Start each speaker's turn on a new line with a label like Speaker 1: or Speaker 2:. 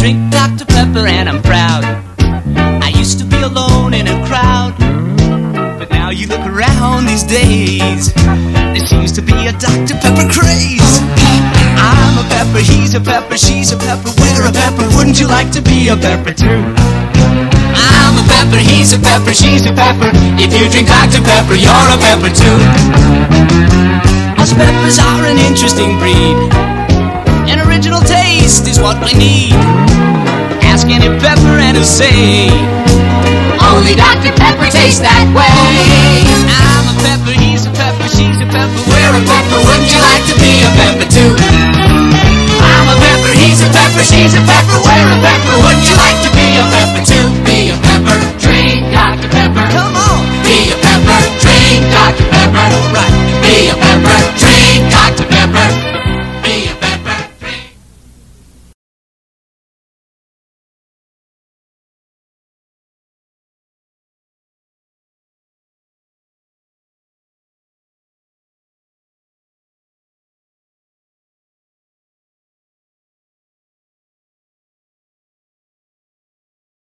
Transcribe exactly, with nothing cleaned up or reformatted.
Speaker 1: drink Doctor Pepper and I'm proud. I used to be alone in a crowd, but now you look around these days, there seems to be a Doctor Pepper craze. I'm a pepper, he's a pepper, she's a pepper, we're a pepper, wouldn't you like to be a pepper too? I'm a pepper, he's a pepper, she's a pepper, if you drink Doctor Pepper, you're a pepper too. Us peppers are an interesting breed, an original taste is what we need. Ask any pepper and he'll say, only Doctor Pepper tastes that way. I'm a pepper, he's a pepper, she's a pepper, we're a pepper, wouldn't you like to be a pepper too? I'm a pepper, he's a pepper, she's a pepper, we're a pepper, wouldn't you like